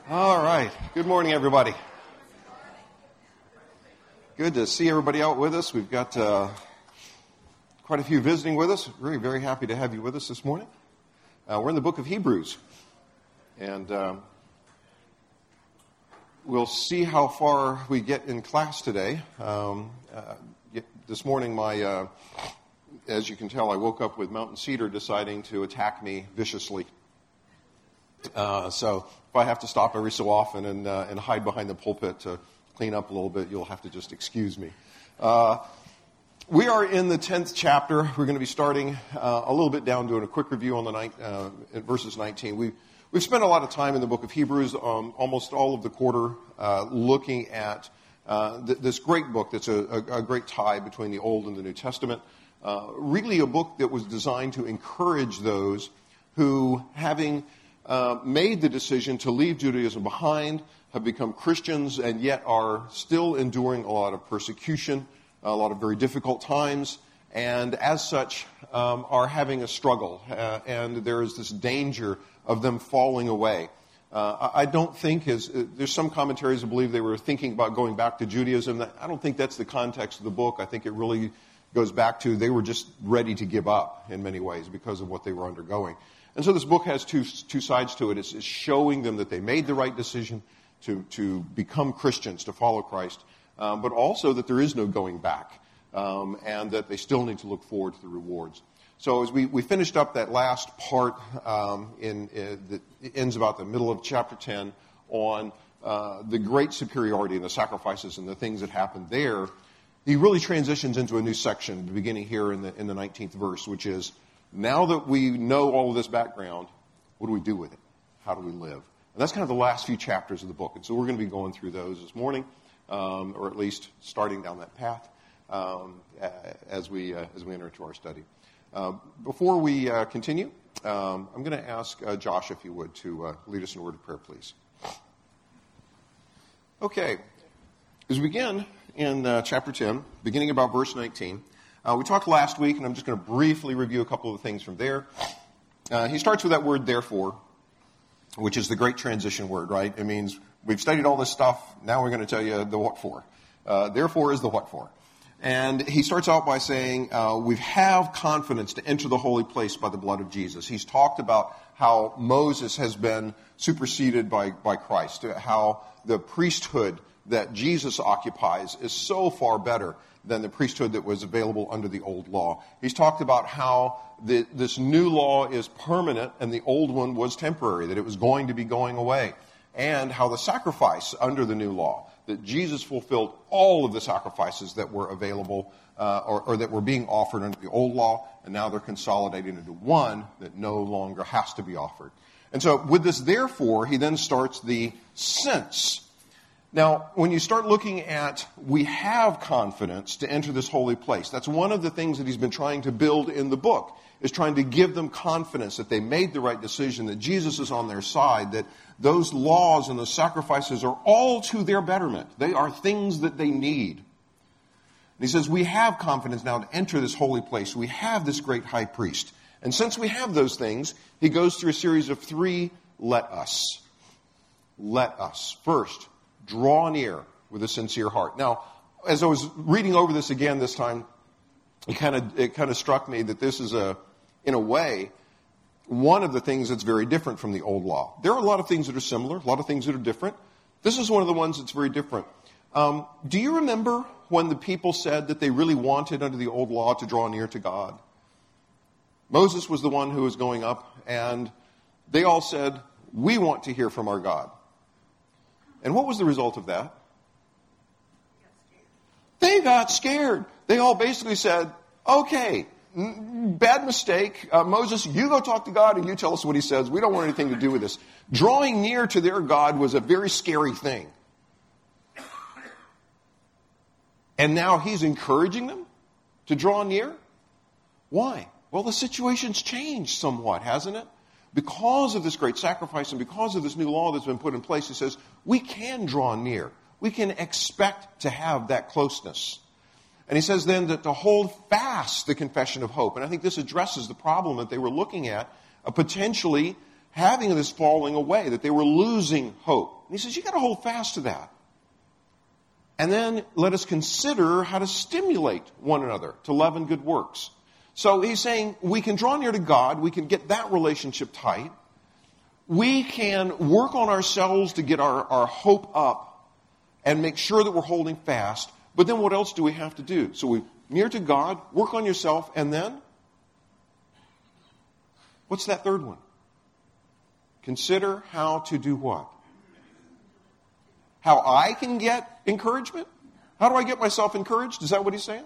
All right. Good morning, everybody. Good to see everybody out with us. We've got quite a few visiting with us. Very, very happy to have you with us this morning. We're in the book of Hebrews. And we'll see how far we get in class today. This morning, as you can tell, I woke up with Mountain Cedar deciding to attack me viciously. So if I have to stop every so often and hide behind the pulpit to clean up a little bit, you'll have to just excuse me. We are in the 10th chapter. We're going to be starting a little bit down, doing a quick review on the verses 19. We've spent a lot of time in the book of Hebrews, almost all of the quarter, looking at this great book that's a great tie between the Old and the New Testament. Really a book that was designed to encourage those who, having made the decision to leave Judaism behind, have become Christians, and yet are still enduring a lot of persecution, a lot of very difficult times, and as such are having a struggle, and there is this danger of them falling away. I don't think, there's some commentaries that believe they were thinking about going back to Judaism. I don't think that's the context of the book. I think it really goes back to they were just ready to give up in many ways because of what they were undergoing. And so this book has two sides to it. It's showing them that they made the right decision to become Christians, to follow Christ, but also that there is no going back, and that they still need to look forward to the rewards. So as we finished up that last part, that ends about the middle of chapter 10, on the great superiority and the sacrifices and the things that happened there, he really transitions into a new section, beginning here in the 19th verse, which is, now that we know all of this background, what do we do with it? How do we live? And that's kind of the last few chapters of the book. And so we're going to be going through those this morning, or at least starting down that path as we enter into our study. Before we continue, I'm going to ask Josh, if you would, to lead us in a word of prayer, please. Okay. As we begin in chapter 10, beginning about verse 19, we talked last week, and I'm just going to briefly review a couple of things from there. He starts with that word, therefore, which is the great transition word, right? It means we've studied all this stuff, now we're going to tell you the what for. Therefore is the what for. And he starts out by saying, we have confidence to enter the holy place by the blood of Jesus. He's talked about how Moses has been superseded by Christ, how the priesthood that Jesus occupies is so far better than the priesthood that was available under the old law. He's talked about how this new law is permanent and the old one was temporary, that it was going to be going away, and how the sacrifice under the new law, that Jesus fulfilled all of the sacrifices that were available or that were being offered under the old law, and now they're consolidated into one that no longer has to be offered. And so with this therefore, he then starts the since. Now, when you start looking at, we have confidence to enter this holy place. That's one of the things that he's been trying to build in the book, is trying to give them confidence that they made the right decision, that Jesus is on their side, that those laws and those sacrifices are all to their betterment. They are things that they need. And he says, we have confidence now to enter this holy place. We have this great high priest. And since we have those things, he goes through a series of 3 let us. Let us. First, draw near with a sincere heart. Now, as I was reading over this again this time, it kind of struck me that this is in a way, one of the things that's very different from the old law. There are a lot of things that are similar, a lot of things that are different. This is one of the ones that's very different. Do you remember when the people said that they really wanted under the old law to draw near to God? Moses was the one who was going up, and they all said, we want to hear from our God. And what was the result of that? They got scared. They all basically said, okay, bad mistake. Moses, you go talk to God and you tell us what he says. We don't want anything to do with this. Drawing near to their God was a very scary thing. And now he's encouraging them to draw near? Why? Well, the situation's changed somewhat, hasn't it? Because of this great sacrifice and because of this new law that's been put in place, he says, we can draw near. We can expect to have that closeness. And he says then that to hold fast the confession of hope. And I think this addresses the problem that they were looking at, potentially having this falling away, that they were losing hope. And he says, you got to hold fast to that. And then let us consider how to stimulate one another to love and good works. So he's saying we can draw near to God. We can get that relationship tight. We can work on ourselves to get our hope up and make sure that we're holding fast. But then what else do we have to do? So we near to God, work on yourself, and then? What's that third one? Consider how to do what? How I can get encouragement? How do I get myself encouraged? Is that what he's saying?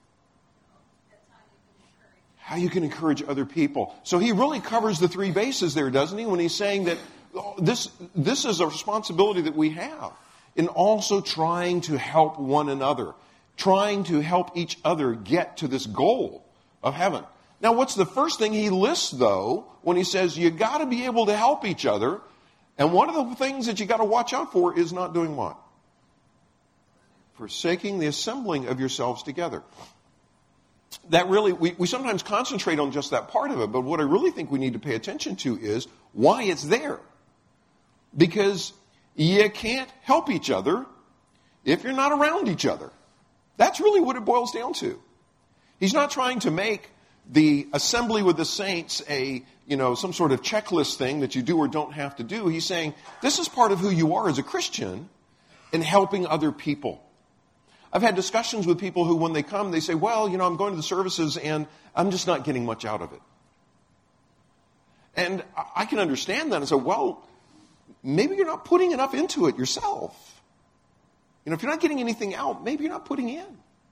How you can encourage other people. So he really covers the three bases there, doesn't he? When he's saying that this is a responsibility that we have in also trying to help one another, trying to help each other get to this goal of heaven. Now, what's the first thing he lists, though, when he says you got to be able to help each other? And one of the things that you got to watch out for is not doing what? Forsaking the assembling of yourselves together. That really, we sometimes concentrate on just that part of it, but what I really think we need to pay attention to is why it's there. Because you can't help each other if you're not around each other. That's really what it boils down to. He's not trying to make the assembly with the saints some sort of checklist thing that you do or don't have to do. He's saying this is part of who you are as a Christian in helping other people. I've had discussions with people who, when they come, they say, well, I'm going to the services and I'm just not getting much out of it. And I can understand that and say, well, maybe you're not putting enough into it yourself. If you're not getting anything out, maybe you're not putting in.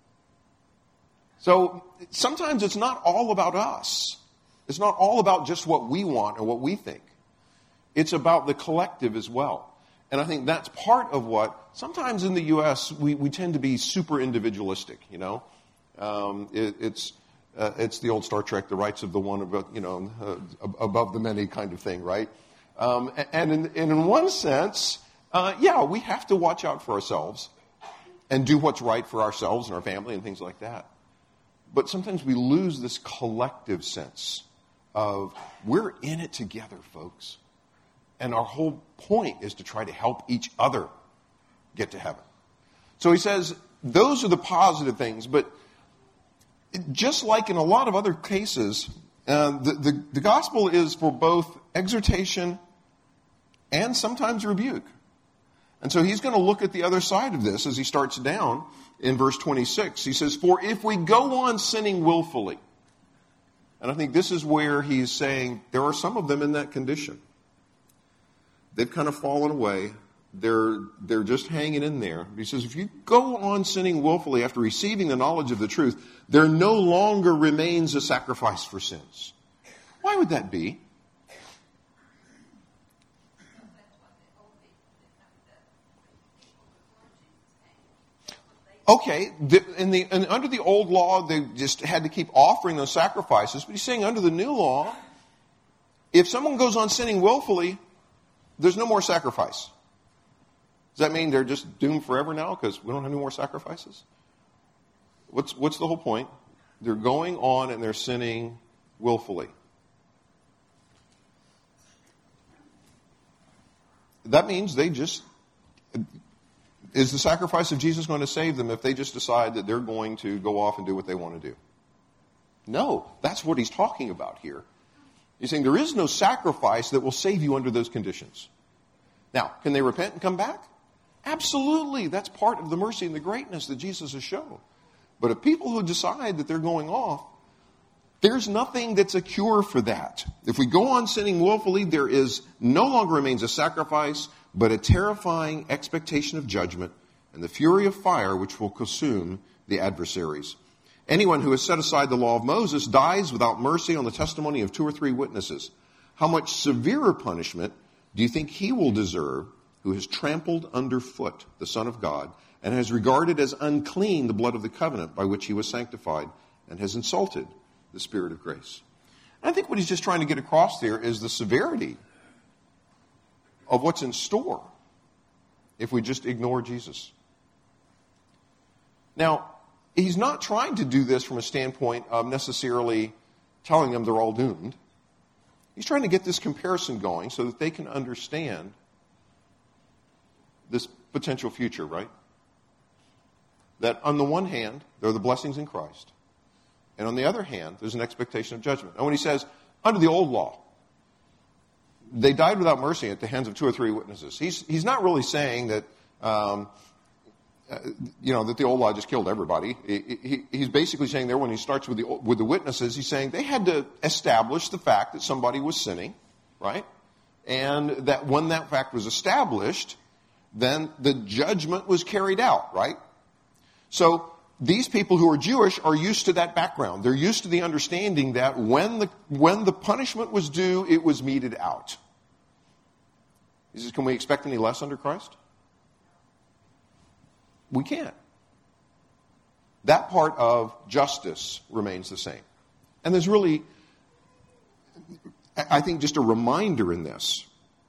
So sometimes it's not all about us. It's not all about just what we want or what we think. It's about the collective as well. And I think that's part of what, sometimes in the U.S., we tend to be super individualistic, It's the old Star Trek, the rights of the one above the many kind of thing, right? And in one sense, we have to watch out for ourselves and do what's right for ourselves and our family and things like that. But sometimes we lose this collective sense of we're in it together, folks. And our whole point is to try to help each other get to heaven. So he says those are the positive things. But just like in a lot of other cases, the gospel is for both exhortation and sometimes rebuke. And so he's going to look at the other side of this as he starts down in verse 26. He says, for if we go on sinning willfully, and I think this is where he's saying there are some of them in that condition. They've kind of fallen away. They're just hanging in there. He says, if you go on sinning willfully after receiving the knowledge of the truth, there no longer remains a sacrifice for sins. Why would that be? Okay, under the old law, they just had to keep offering those sacrifices. But he's saying under the new law, if someone goes on sinning willfully, there's no more sacrifice. Does that mean they're just doomed forever now because we don't have any more sacrifices? What's the whole point? They're going on and they're sinning willfully. That means is the sacrifice of Jesus going to save them if they just decide that they're going to go off and do what they want to do? No, that's what he's talking about here. He's saying there is no sacrifice that will save you under those conditions. Now, can they repent and come back? Absolutely. That's part of the mercy and the greatness that Jesus has shown. But if people who decide that they're going off, there's nothing that's a cure for that. If we go on sinning willfully, there is no longer remains a sacrifice, but a terrifying expectation of judgment and the fury of fire which will consume the adversaries. Anyone who has set aside the law of Moses dies without mercy on the testimony of 2 or 3 witnesses. How much severer punishment do you think he will deserve who has trampled underfoot the Son of God and has regarded as unclean the blood of the covenant by which he was sanctified and has insulted the Spirit of grace? And I think what he's just trying to get across there is the severity of what's in store if we just ignore Jesus. Now, he's not trying to do this from a standpoint of necessarily telling them they're all doomed. He's trying to get this comparison going so that they can understand this potential future, right? That on the one hand, there are the blessings in Christ. And on the other hand, there's an expectation of judgment. And when he says, under the old law, they died without mercy at the hands of 2 or 3 witnesses. He's not really saying that, that the old law just killed everybody. He's basically saying there, when he starts with the witnesses, he's saying they had to establish the fact that somebody was sinning, right? And that when that fact was established, then the judgment was carried out, right? So these people who are Jewish are used to that background. They're used to the understanding that when the punishment was due, it was meted out. He says, can we expect any less under Christ? We can't. That part of justice remains the same. And there's really, I think, just a reminder in this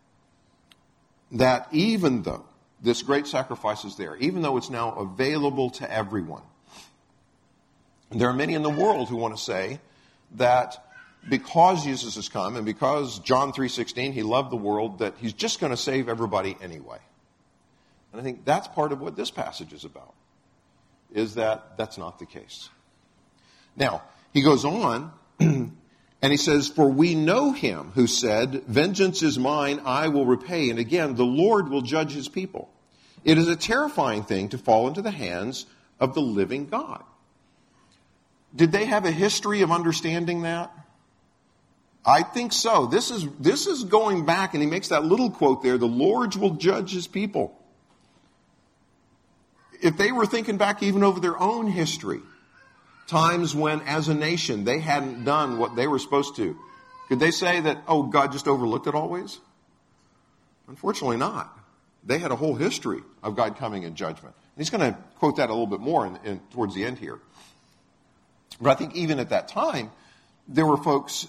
that even though this great sacrifice is there, even though it's now available to everyone, there are many in the world who want to say that because Jesus has come and because John 3:16, he loved the world, that he's just going to save everybody anyway. And I think that's part of what this passage is about, is that that's not the case. Now, he goes on and he says, for we know him who said, vengeance is mine, I will repay. And again, the Lord will judge his people. It is a terrifying thing to fall into the hands of the living God. Did they have a history of understanding that? I think so. This is going back, and he makes that little quote there, the Lord will judge his people. If they were thinking back even over their own history, times when as a nation they hadn't done what they were supposed to, could they say that, oh, God just overlooked it always? Unfortunately not. They had a whole history of God coming in judgment. And he's going to quote that a little bit more towards the end here. But I think even at that time, there were folks,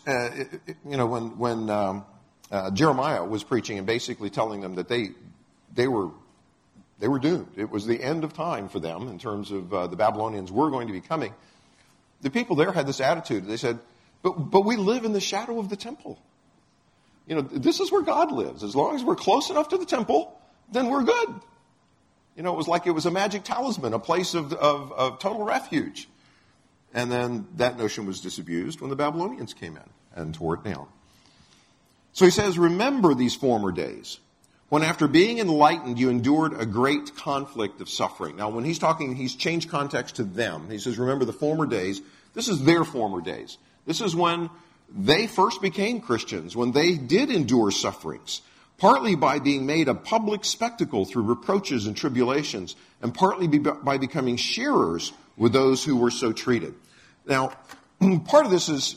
when Jeremiah was preaching and basically telling them that they were doomed. It was the end of time for them in terms of the Babylonians were going to be coming. The people there had this attitude. They said, but we live in the shadow of the temple. This is where God lives. As long as we're close enough to the temple, then we're good. It was like it was a magic talisman, a place of total refuge. And then that notion was disabused when the Babylonians came in and tore it down. So he says, remember these former days, when after being enlightened, you endured a great conflict of suffering. Now, when he's talking, he's changed context to them. He says, remember the former days. This is their former days. This is when they first became Christians, when they did endure sufferings, partly by being made a public spectacle through reproaches and tribulations, and partly by becoming sharers with those who were so treated. Now, part of this is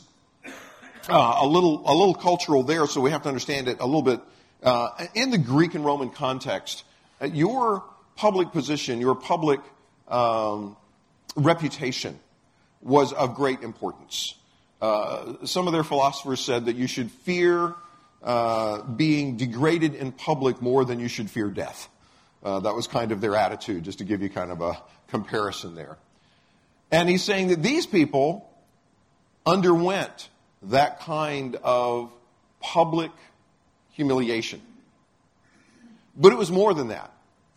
a little cultural there, so we have to understand it a little bit. In the Greek and Roman context, your public position, your public reputation was of great importance. Some of their philosophers said that you should fear being degraded in public more than you should fear death. That was kind of their attitude, just to give you kind of a comparison there. And he's saying that these people underwent that kind of public humiliation. But it was more than that.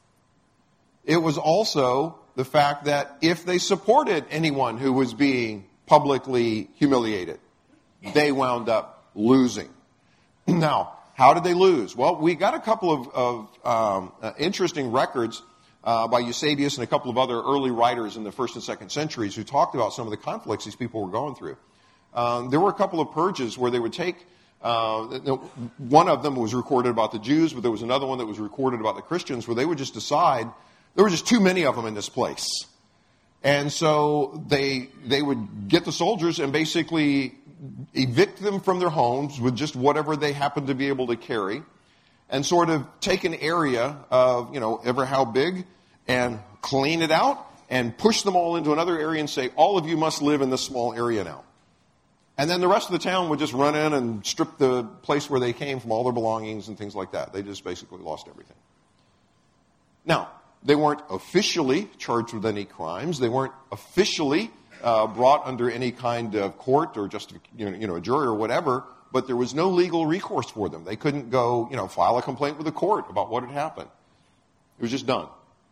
It was also the fact that if they supported anyone who was being publicly humiliated, they wound up losing. Now, how did they lose? Well, we got a couple of interesting records by Eusebius and a couple of other early writers in the 1st and 2nd centuries who talked about some of the conflicts these people were going through. There were a couple of purges where they would take, one of them was recorded about the Jews, but there was another one that was recorded about the Christians, where they would just decide there were just too many of them in this place. And so they would get the soldiers and basically evict them from their homes with just whatever they happened to be able to carry, and sort of take an area of, ever how big, and clean it out and push them all into another area and say, all of you must live in this small area now. And then the rest of the town would just run in and strip the place where they came from all their belongings and things like that. They just basically lost everything. Now, they weren't officially charged with any crimes. They weren't officially brought under any kind of court or just a jury or whatever. but there was no legal recourse for them. They couldn't go, file a complaint with the court about what had happened. It was just done.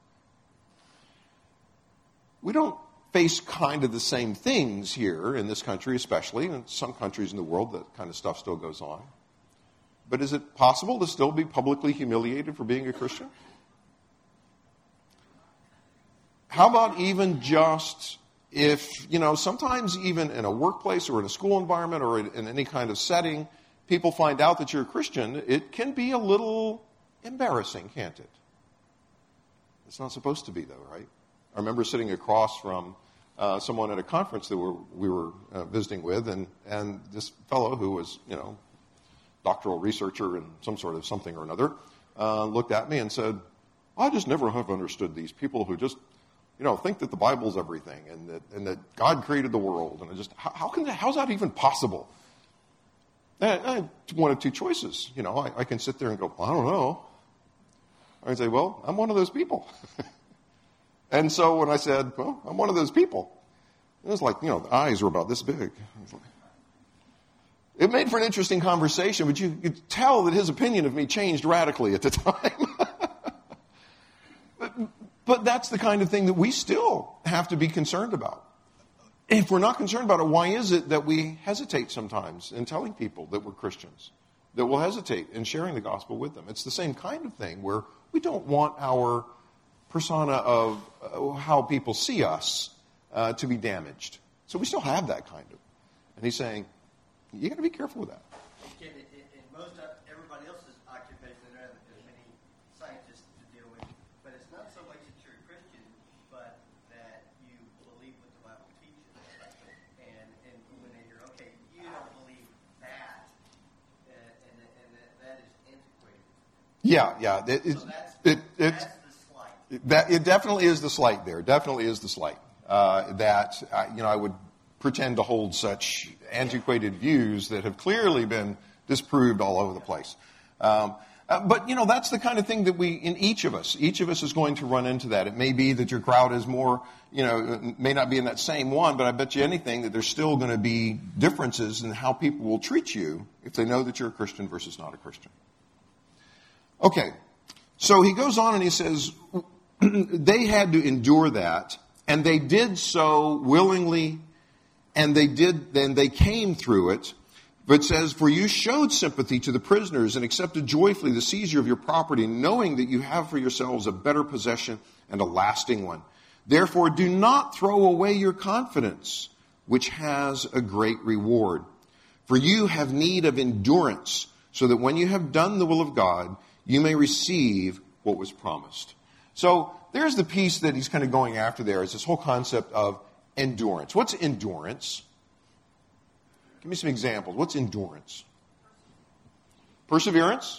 We don't face kind of the same things here in this country, especially. In some countries in the world, that kind of stuff still goes on. But is it possible to still be publicly humiliated for being a Christian? How about even just if, sometimes even in a workplace or in a school environment or in any kind of setting, people find out that you're a Christian, it can be a little embarrassing, can't it? It's not supposed to be, though, right? I remember sitting across from someone at a conference that we were visiting with, and this fellow who was, doctoral researcher in some sort of something or another, looked at me and said, I just never have understood these people who just, think that the Bible's everything and that God created the world. And how's that even possible? And I have one of two choices. I can sit there and go, I don't know. I can say, well, I'm one of those people. And so when I said, well, I'm one of those people, it was like, the eyes were about this big. It made for an interesting conversation, but you could tell that his opinion of me changed radically at the time. But that's the kind of thing that we still have to be concerned about. If we're not concerned about it, why is it that we hesitate sometimes in telling people that we're Christians? That we'll hesitate in sharing the gospel with them? It's the same kind of thing where we don't want our persona of how people see us to be damaged. So we still have that kind of. And he's saying, you got to be careful with that. In most everybody else's occupation, there are many scientists to deal with, but it's not so much that you're a Christian, but that you believe what the Bible teaches. And when they hear, okay, you don't believe that, and that is antiquated. Yeah. That's the slight. It definitely is the slight there. Definitely is the slight. That I would pretend to hold such antiquated views that have clearly been disproved all over the place. But that's the kind of thing that each of us is going to run into that. It may be that your crowd is more, may not be in that same one, but I bet you anything that there's still going to be differences in how people will treat you if they know that you're a Christian versus not a Christian. Okay, so he goes on and he says, they had to endure that, and they did so willingly, and they came through it. But it says, for you showed sympathy to the prisoners and accepted joyfully the seizure of your property, knowing that you have for yourselves a better possession and a lasting one. Therefore, do not throw away your confidence, which has a great reward. For you have need of endurance, so that when you have done the will of God, you may receive what was promised. So there's the piece that he's kind of going after there, is this whole concept of endurance. What's endurance? Give me some examples. What's endurance? Perseverance?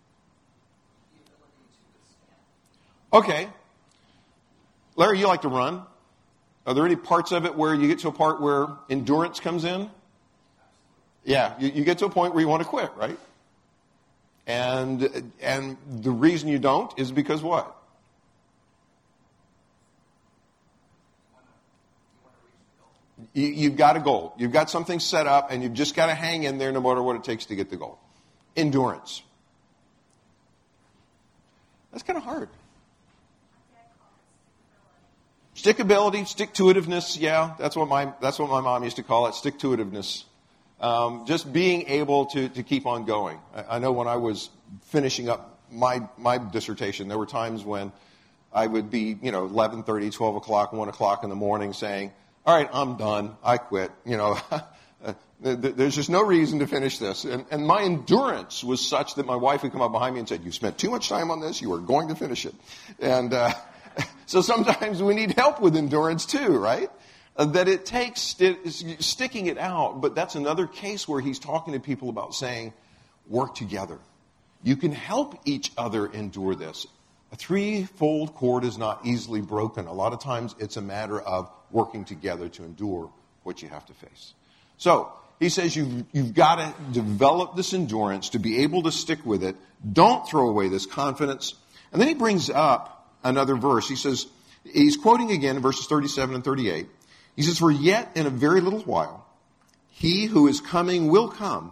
Okay. Larry, you like to run. Are there any parts of it where you get to a part where endurance comes in? Yeah, you get to a point where you want to quit, right? And the reason you don't is because what? You've got a goal. You've got something set up, and you've just got to hang in there no matter what it takes to get the goal. Endurance. That's kind of hard. Stickability, stick-to-itiveness, yeah, that's what my mom used to call it, stick-to-itiveness. Just being able to keep on going. I know when I was finishing up my dissertation, there were times when I would be, 11:30, 12 o'clock, 1 o'clock in the morning saying, all right, I'm done. I quit. There's just no reason to finish this. And my endurance was such that my wife would come up behind me and said, you spent too much time on this. You are going to finish it. And so sometimes we need help with endurance too, right? That it takes sticking it out. But that's another case where he's talking to people about saying, work together. You can help each other endure this. A threefold cord is not easily broken. A lot of times it's a matter of working together to endure what you have to face. So he says you've got to develop this endurance to be able to stick with it. Don't throw away this confidence. And then he brings up another verse. He says, he's quoting again verses 37 and 38. He says, for yet in a very little while, he who is coming will come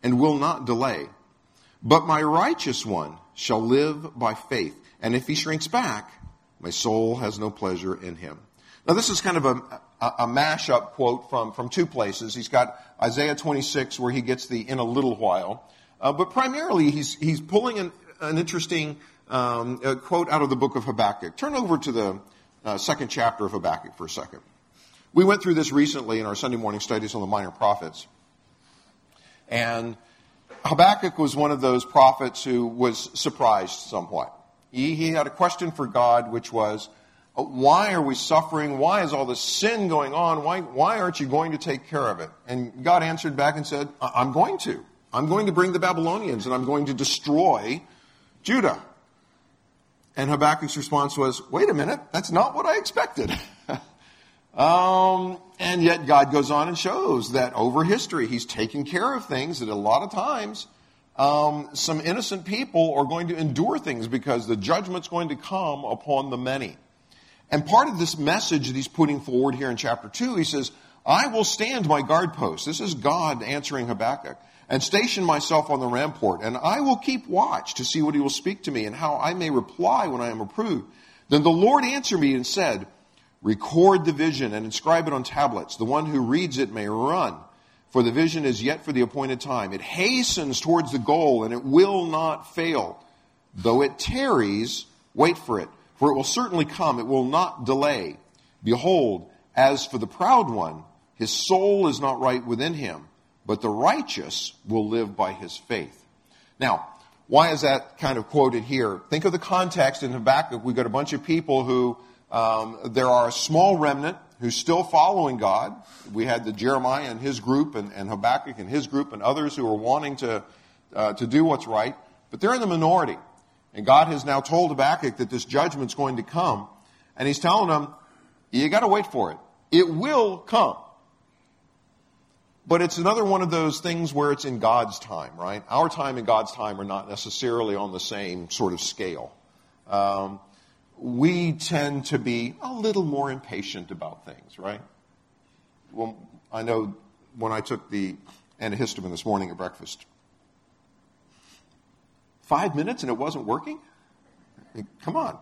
and will not delay. But my righteous one shall live by faith. And if he shrinks back, my soul has no pleasure in him. Now this is kind of a mashup quote from two places. He's got Isaiah 26 where he gets the in a little while. But primarily he's pulling an interesting quote out of the book of Habakkuk. Turn over to the second chapter of Habakkuk for a second. We went through this recently in our Sunday morning studies on the minor prophets. And Habakkuk was one of those prophets who was surprised somewhat. He had a question for God, which was, why are we suffering? Why is all this sin going on? Why aren't you going to take care of it? And God answered back and said, I'm going to. I'm going to bring the Babylonians and I'm going to destroy Judah. And Habakkuk's response was, wait a minute, that's not what I expected. And yet God goes on and shows that over history, he's taken care of things that a lot of times some innocent people are going to endure things because the judgment's going to come upon the many. And part of this message that he's putting forward here in chapter 2, he says, I will stand my guard post. This is God answering Habakkuk. And station myself on the rampart, and I will keep watch to see what he will speak to me and how I may reply when I am reproved. Then the Lord answered me and said, record the vision and inscribe it on tablets. The one who reads it may run, for the vision is yet for the appointed time. It hastens towards the goal, and it will not fail. Though it tarries, wait for it, for it will certainly come. It will not delay. Behold, as for the proud one, his soul is not right within him, but the righteous will live by his faith. Now, why is that kind of quoted here? Think of the context in Habakkuk. We've got a bunch of people who, there are a small remnant who's still following God. We had the Jeremiah and his group and Habakkuk and his group and others who are wanting to do what's right. But they're in the minority. And God has now told Habakkuk that this judgment's going to come. And he's telling them, you got to wait for it. It will come. But it's another one of those things where it's in God's time, right? Our time and God's time are not necessarily on the same sort of scale. We tend to be a little more impatient about things, right? Well, I know when I took the antihistamine this morning at breakfast, 5 minutes and it wasn't working? Come on.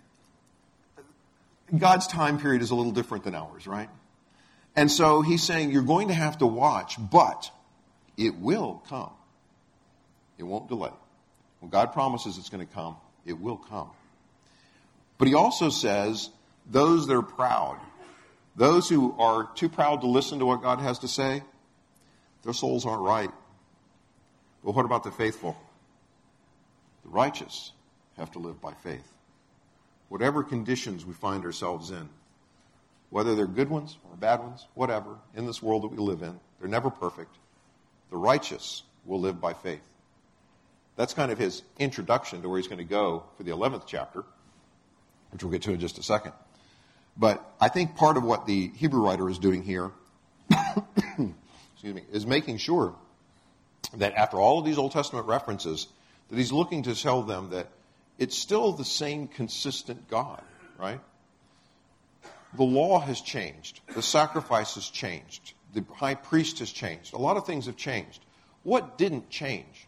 God's time period is a little different than ours, right? And so he's saying you're going to have to watch, but it will come. It won't delay. When God promises it's going to come, it will come. But he also says those that are proud, those who are too proud to listen to what God has to say, their souls aren't right. But what about the faithful? The righteous have to live by faith. Whatever conditions we find ourselves in, whether they're good ones or bad ones, whatever, in this world that we live in, they're never perfect. The righteous will live by faith. That's kind of his introduction to where he's going to go for the 11th chapter, which we'll get to in just a second. But I think part of what the Hebrew writer is doing here is making sure that after all of these Old Testament references, that he's looking to tell them that it's still the same consistent God, right? The law has changed. The sacrifice has changed. The high priest has changed. A lot of things have changed. What didn't change?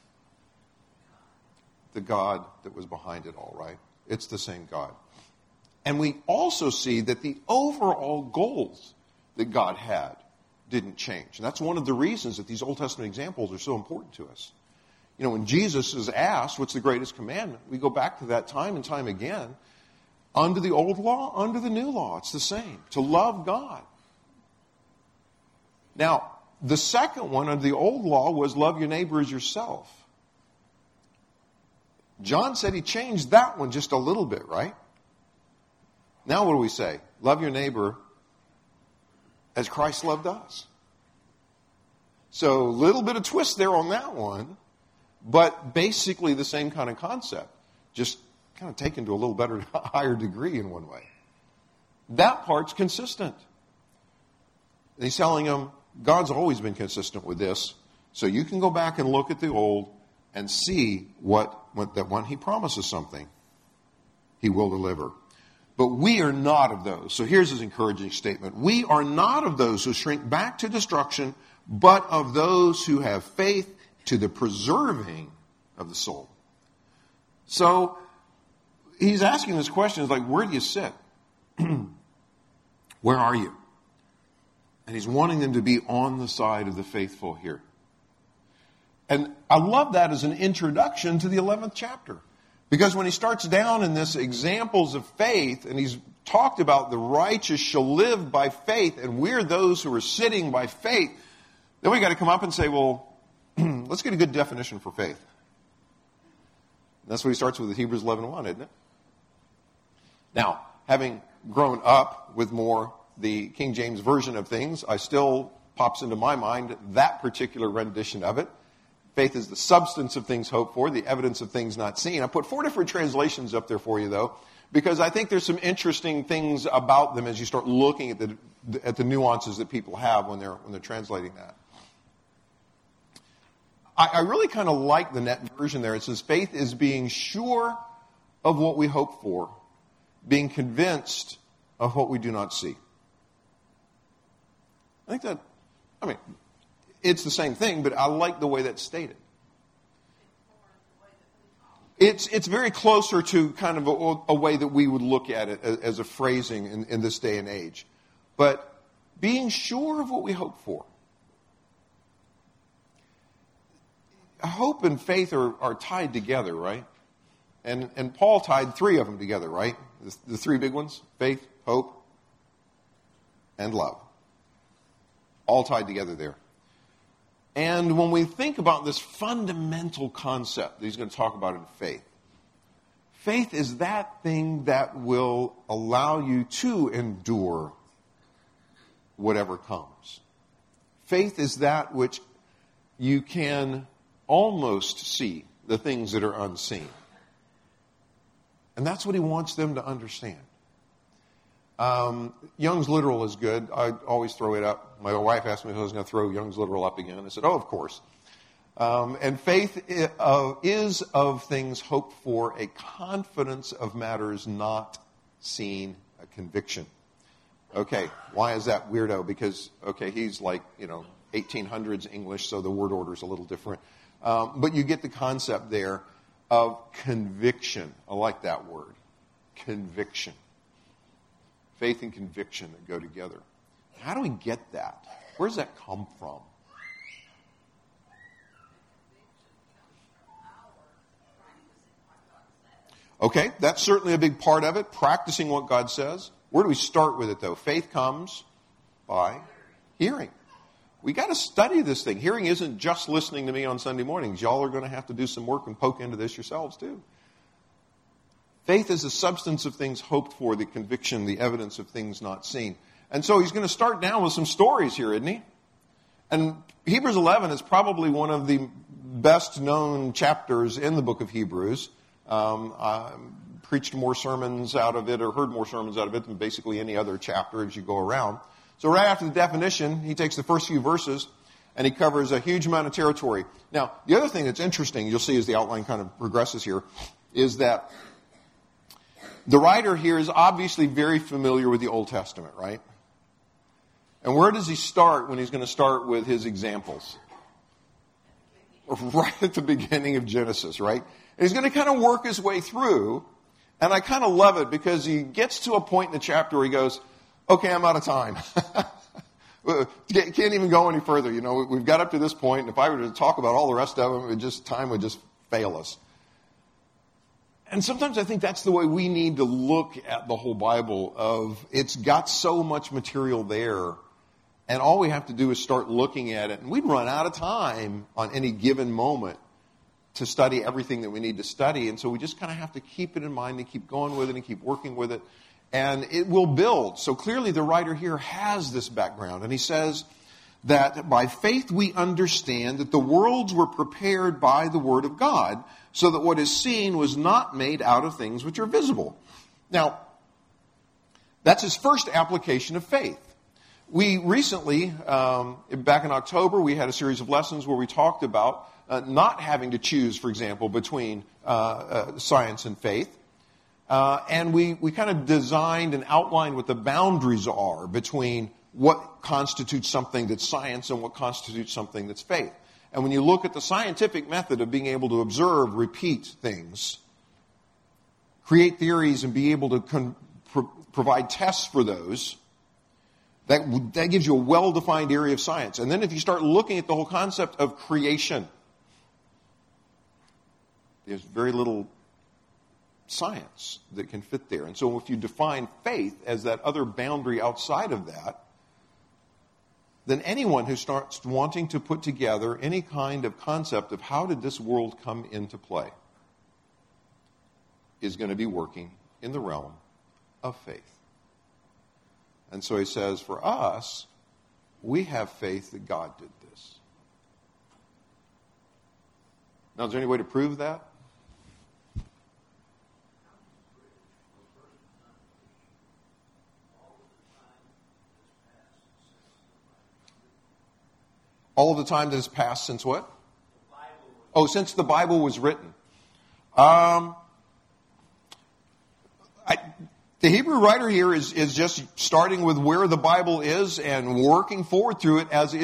The God that was behind it all, right? It's the same God. And we also see that the overall goals that God had didn't change. And that's one of the reasons that these Old Testament examples are so important to us. You know, when Jesus is asked, what's the greatest commandment? We go back to that time and time again. Under the old law, under the new law, it's the same. To love God. Now, the second one under the old law was love your neighbor as yourself. John said he changed that one just a little bit, right? Now what do we say? Love your neighbor as Christ loved us. So a little bit of twist there on that one, but basically the same kind of concept, just kind of taken to a little better, higher degree in one way. That part's consistent. And he's telling them, God's always been consistent with this, so you can go back and look at the old and see that when he promises something, he will deliver. But we are not of those. So here's his encouraging statement. We are not of those who shrink back to destruction, but of those who have faith to the preserving of the soul. So he's asking this question, like, where do you sit? Where are you? And he's wanting them to be on the side of the faithful here. And I love that as an introduction to the 11th chapter. Because when he starts down in this examples of faith, and he's talked about the righteous shall live by faith, and we're those who are sitting by faith, then we got to come up and say, well, let's get a good definition for faith. And that's what he starts with Hebrews 11:1, isn't it? Now, having grown up with more the King James Version of things, I still pops into my mind that particular rendition of it. Faith is the substance of things hoped for, the evidence of things not seen. I put 4 different translations up there for you, though, because I think there's some interesting things about them as you start looking at the nuances that people have when they're translating that. I really kind of like the net version there. It says, faith is being sure of what we hope for, being convinced of what we do not see. I think it's the same thing, but I like the way that's stated. It's very closer to kind of a way that we would look at it as a phrasing in this day and age. But being sure of what we hope for. Hope and faith are tied together, right? And Paul tied 3 of them together, right? The 3 big ones: faith, hope, and love. All tied together there. And when we think about this fundamental concept that he's going to talk about in faith, faith is that thing that will allow you to endure whatever comes. Faith is that which you can almost see the things that are unseen. And that's what he wants them to understand. Young's Literal is good. I always throw it up. My wife asked me if I was going to throw Young's Literal up again. I said, oh, of course. And faith is of things hoped for, a confidence of matters not seen, a conviction. Okay, why is that weirdo? Because, okay, he's like, 1800s English, so the word order is a little different. But you get the concept there of conviction. I like that word. Conviction. Faith and conviction that go together. How do we get that? Where does that come from? Okay, that's certainly a big part of it, practicing what God says. Where do we start with it, though? Faith comes by hearing. We got to study this thing. Hearing isn't just listening to me on Sunday mornings. Y'all are going to have to do some work and poke into this yourselves, too. Faith is the substance of things hoped for, the conviction, the evidence of things not seen. And so he's going to start down with some stories here, isn't he? And Hebrews 11 is probably one of the best known chapters in the book of Hebrews. I preached more sermons out of it, or heard more sermons out of it, than basically any other chapter as you go around. So right after the definition, he takes the first few verses and he covers a huge amount of territory. Now, the other thing that's interesting, you'll see as the outline kind of progresses here, is that the writer here is obviously very familiar with the Old Testament, right? And where does he start when he's going to start with his examples? Right at the beginning of Genesis, right? And he's going to kind of work his way through, and I kind of love it because he gets to a point in the chapter where he goes, okay, I'm out of time. Can't even go any further. We've got up to this point, and if I were to talk about all the rest of them, time would just fail us. And sometimes I think that's the way we need to look at the whole Bible, of it's got so much material there, and all we have to do is start looking at it. And we'd run out of time on any given moment to study everything that we need to study. And so we just kind of have to keep it in mind and keep going with it and keep working with it. And it will build. So clearly the writer here has this background. And he says that by faith we understand that the worlds were prepared by the word of God, so that what is seen was not made out of things which are visible. Now, that's his first application of faith. We recently, back in October, we had a series of lessons where we talked about not having to choose, for example, between science and faith. And we kind of designed and outlined what the boundaries are between what constitutes something that's science and what constitutes something that's faith. And when you look at the scientific method of being able to observe, repeat things, create theories and be able to provide tests for those, that gives you a well-defined area of science. And then if you start looking at the whole concept of creation, there's very little science that can fit there. And so if you define faith as that other boundary outside of that, then anyone who starts wanting to put together any kind of concept of how did this world come into play is going to be working in the realm of faith. And so he says, for us, we have faith that God did this. Now, is there any way to prove that? All of the time that has passed since what? Oh, since the Bible was written. The Hebrew writer here is just starting with where the Bible is and working forward through it as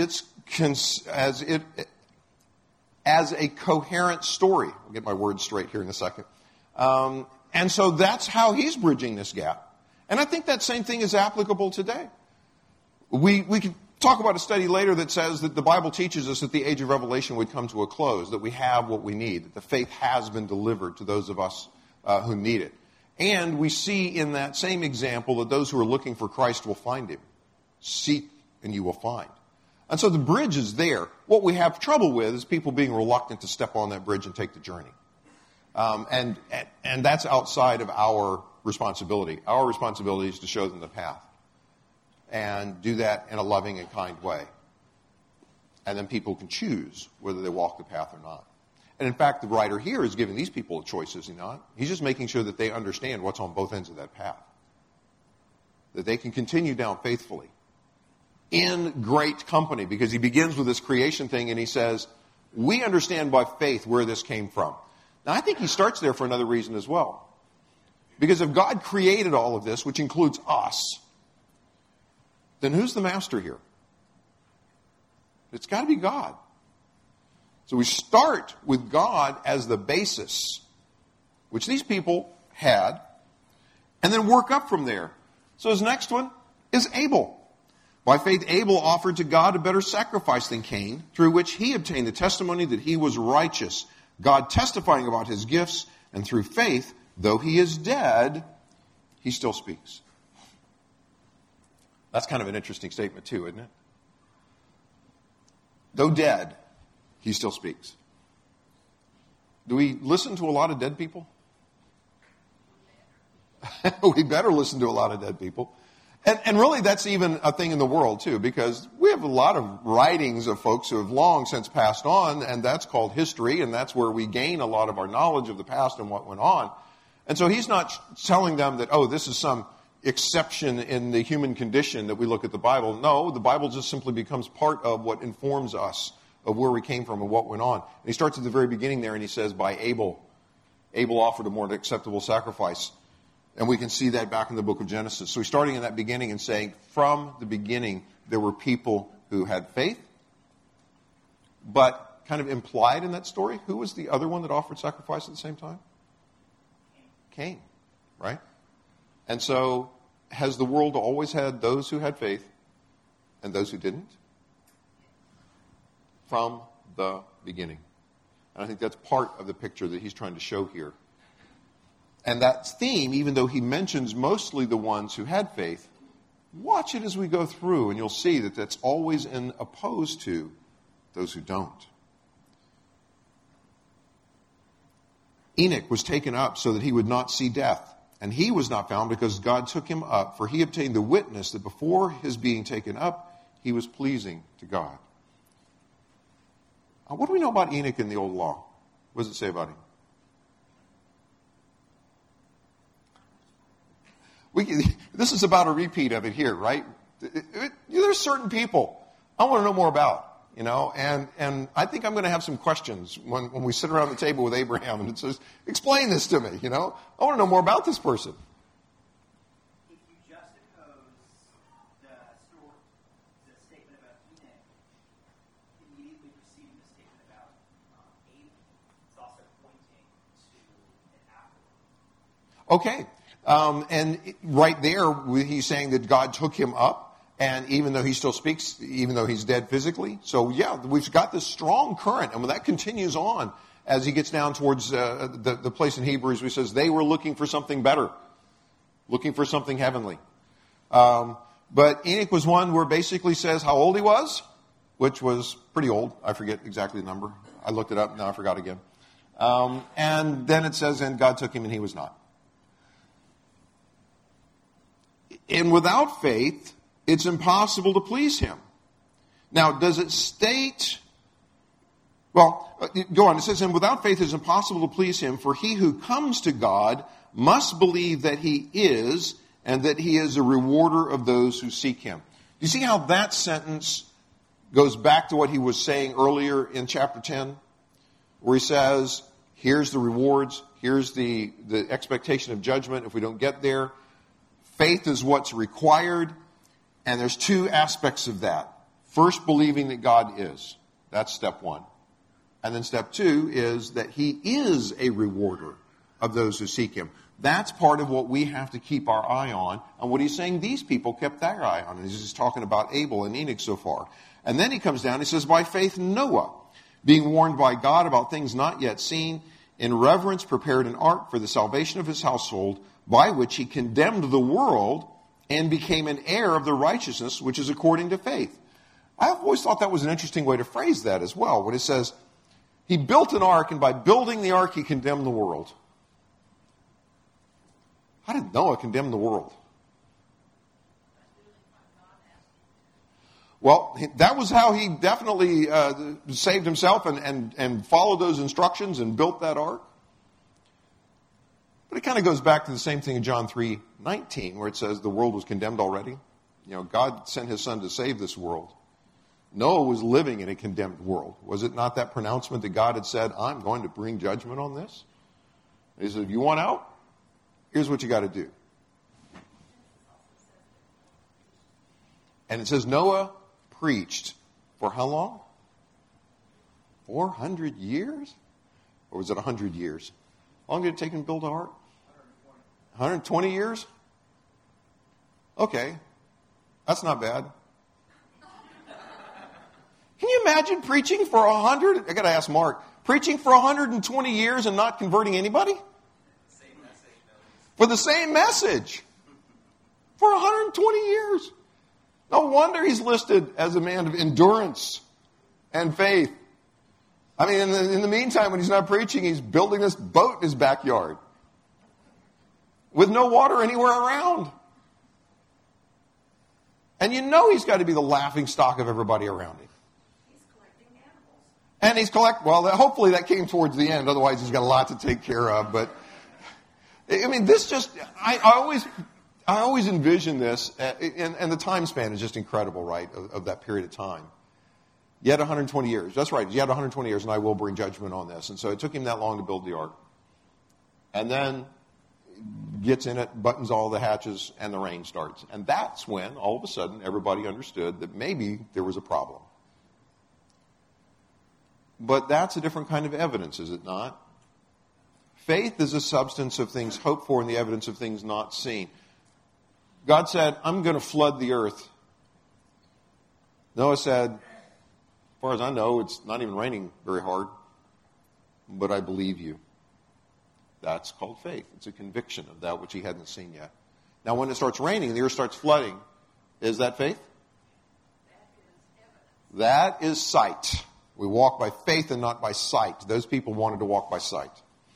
a coherent story. I'll get my words straight here in a second. And so that's how he's bridging this gap. And I think that same thing is applicable today. We could talk about a study later that says that the Bible teaches us that the age of revelation would come to a close, that we have what we need, that the faith has been delivered to those of us who need it. And we see in that same example that those who are looking for Christ will find him. Seek and you will find. And so the bridge is there. What we have trouble with is people being reluctant to step on that bridge and take the journey. And that's outside of our responsibility. Our responsibility is to show them the path. And do that in a loving and kind way. And then people can choose whether they walk the path or not. And in fact, the writer here is giving these people a choice, is he not? He's just making sure that they understand what's on both ends of that path. That they can continue down faithfully. In great company. Because he begins with this creation thing and he says, we understand by faith where this came from. Now I think he starts there for another reason as well. Because if God created all of this, which includes us, then who's the master here? It's got to be God. So we start with God as the basis, which these people had, and then work up from there. So his next one is Abel. By faith, Abel offered to God a better sacrifice than Cain, through which he obtained the testimony that he was righteous, God testifying about his gifts, and through faith, though he is dead, he still speaks. That's kind of an interesting statement too, isn't it? Though dead, he still speaks. Do we listen to a lot of dead people? We better listen to a lot of dead people. And really that's even a thing in the world too, because we have a lot of writings of folks who have long since passed on, and that's called history, and that's where we gain a lot of our knowledge of the past and what went on. And so he's not telling them that, oh, this is some exception in the human condition that we look at the Bible. No, the Bible just simply becomes part of what informs us of where we came from and what went on. And he starts at the very beginning there and he says, by Abel offered a more acceptable sacrifice. And we can see that back in the book of Genesis. So he's starting in that beginning and saying, from the beginning, there were people who had faith. But kind of implied in that story, who was the other one that offered sacrifice at the same time? Cain, right? And so, has the world always had those who had faith and those who didn't? From the beginning. And I think that's part of the picture that he's trying to show here. And that theme, even though he mentions mostly the ones who had faith, watch it as we go through and you'll see that that's always opposed to those who don't. Enoch was taken up so that he would not see death. And he was not found because God took him up, for he obtained the witness that before his being taken up, he was pleasing to God. What do we know about Enoch in the Old Law? What does it say about him? This is about a repeat of it here, right? There's certain people I want to know more about, and I think I'm going to have some questions when we sit around the table with Abraham and it says, explain this to me, I want to know more about this person. If you juxtapose the statement about Enoch immediately preceding the statement Okay. And right there, he's saying that God took him up, and even though he still speaks, even though he's dead physically. So, yeah, we've got this strong current, and when that continues on as he gets down towards the place in Hebrews where he says they were looking for something better, looking for something heavenly. But Enoch was one where it basically says how old he was, which was pretty old. I forget exactly the number. I looked it up, now I forgot again. And then it says, and God took him and he was not. And without faith, it's impossible to please him. Now, does it state... Well, go on. It says, and without faith it's impossible to please him, for he who comes to God must believe that he is, and that he is a rewarder of those who seek him. Do you see how that sentence goes back to what he was saying earlier in chapter 10? Where he says, here's the rewards, here's the expectation of judgment if we don't get there. Faith is what's required, and there's two aspects of that. First, believing that God is. That's step one. And then step two is that he is a rewarder of those who seek him. That's part of what we have to keep our eye on. And what he's saying, these people kept their eye on. And he's just talking about Abel and Enoch so far. And then he comes down, he says, by faith Noah, being warned by God about things not yet seen, in reverence prepared an ark for the salvation of his household, by which he condemned the world and became an heir of the righteousness which is according to faith. I've always thought that was an interesting way to phrase that as well, when it says, he built an ark, and by building the ark, he condemned the world. How did Noah condemn the world? Well, that was how he definitely saved himself and followed those instructions and built that ark. But it kind of goes back to the same thing in John 3:19, where it says the world was condemned already. You know, God sent his son to save this world. Noah was living in a condemned world. Was it not that pronouncement that God had said, I'm going to bring judgment on this? He said, if you want out, here's what you got to do. And it says Noah preached for how long? 400 years? Or was it 100 years? How long did it take him to build an ark? 120 years? Okay. That's not bad. Can you imagine preaching for 100? I got to ask Mark. Preaching for 120 years and not converting anybody? For the same message. For 120 years. No wonder he's listed as a man of endurance and faith. I mean, in the meantime, when he's not preaching, he's building this boat in his backyard with no water anywhere around. And you know he's got to be the laughing stock of everybody around him. He's collecting animals. And hopefully that came towards the end. Otherwise, he's got a lot to take care of. But, I mean, this just, I always envision this, and the time span is just incredible, right, of that period of time. Yet 120 years. That's right. Yet 120 years, and I will bring judgment on this. And so it took him that long to build the ark. And then gets in it, buttons all the hatches, and the rain starts. And that's when, all of a sudden, everybody understood that maybe there was a problem. But that's a different kind of evidence, is it not? Faith is a substance of things hoped for and the evidence of things not seen. God said, I'm going to flood the earth. Noah said, as far as I know, it's not even raining very hard, but I believe you. That's called faith. It's a conviction of that which he hadn't seen yet. Now, when it starts raining and the earth starts flooding, is that faith? That is sight. We walk by faith and not by sight. Those people wanted to walk by sight.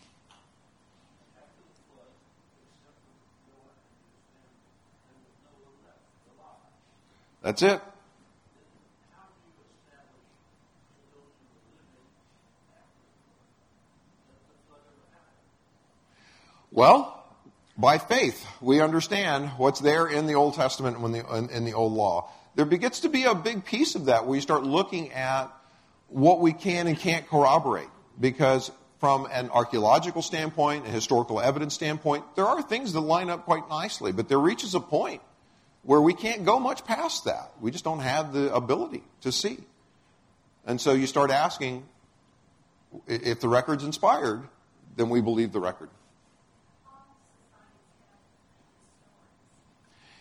That's it. Well, by faith, we understand what's there in the Old Testament and in the Old Law. There gets to be a big piece of that where you start looking at what we can and can't corroborate. Because from an archaeological standpoint, a historical evidence standpoint, there are things that line up quite nicely. But there reaches a point where we can't go much past that. We just don't have the ability to see. And so you start asking, if the record's inspired, then we believe the record.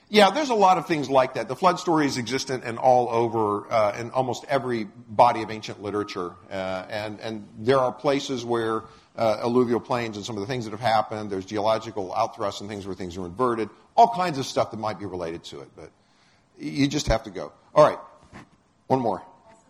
Yeah, there's a lot of things like that. The flood story is existent and all over in almost every body of ancient literature. And there are places where alluvial plains and some of the things that have happened, there's geological outthrusts and things where things are inverted, all kinds of stuff that might be related to it. But you just have to go. All right, one more.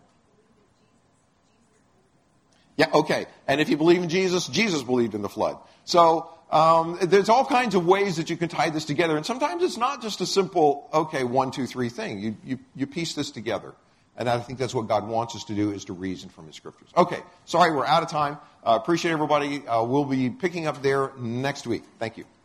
Yeah, okay. And if you believe in Jesus, Jesus believed in the flood. So there's all kinds of ways that you can tie this together. And sometimes it's not just a simple, okay, 1, 2, 3 thing. You piece this together. And I think that's what God wants us to do, is to reason from His Scriptures. Okay, sorry, we're out of time. Appreciate everybody. We'll be picking up there next week. Thank you.